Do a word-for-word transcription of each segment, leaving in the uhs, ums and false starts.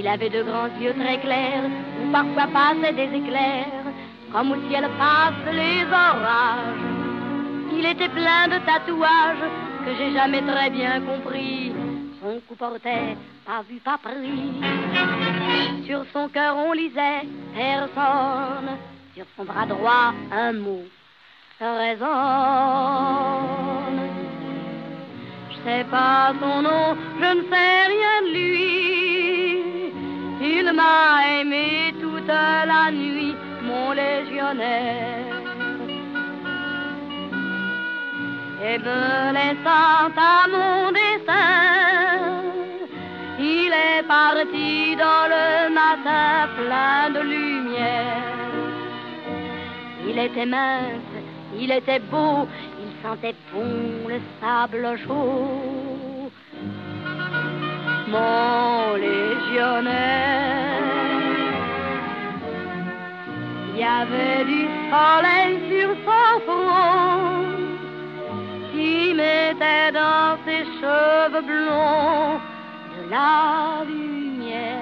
Il avait de grands yeux très clairs, où parfois passaient des éclairs, comme au ciel passent les orages. Il était plein de tatouages que j'ai jamais très bien compris. Son cou portait pas vu, pas pris. Sur son cœur on lisait personne, sur son bras droit un mot résonne. Je sais pas son nom, je ne sais rien de lui. Il m'a aimé toute la nuit, mon légionnaire. Et me laissant à mon destin, il est parti dans le matin plein de lumière. Il était mince, il était beau, il sentait bon le sable chaud. Mon légionnaire, il y avait du soleil sur son front, qui mettait dans ses cheveux blonds de la lumière.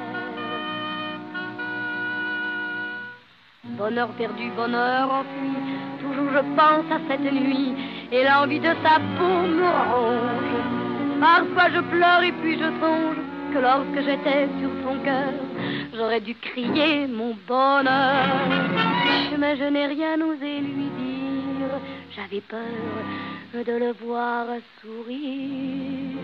Bonheur perdu, bonheur enfui, toujours je pense à cette nuit, et l'envie de sa peau me ronge. Parfois je pleure et puis je songe que lorsque j'étais sur son cœur, j'aurais dû crier mon bonheur. Mais je n'ai rien osé lui dire, j'avais peur de le voir sourire.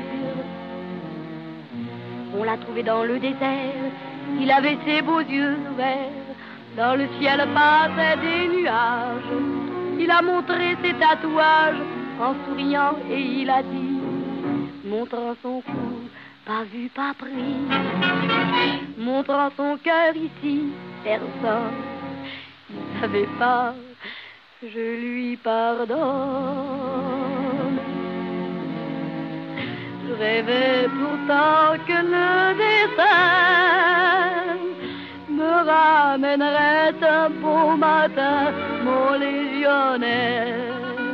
On l'a trouvé dans le désert, il avait ses beaux yeux ouverts, dans le ciel passaient des nuages. Il a montré ses tatouages en souriant et il a dit, montrant son cou, pas vu, pas pris, montrant son cœur ici, personne ne savait pas, je lui pardonne. Je rêvais pourtant que le destin me ramènerait un beau matin, mon légionnaire,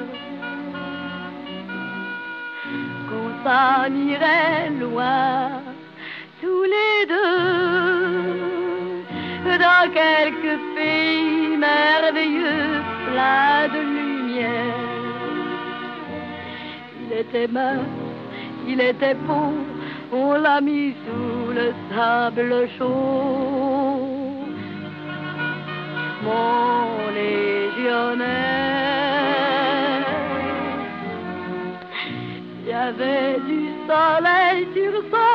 qu'on s'en irait loin, tous les deux, dans quelques pays merveilleux, plein de lumière. Il était mince, il était beau, on l'a mis sous le sable chaud. Mon légionnaire, il y avait du soleil sur son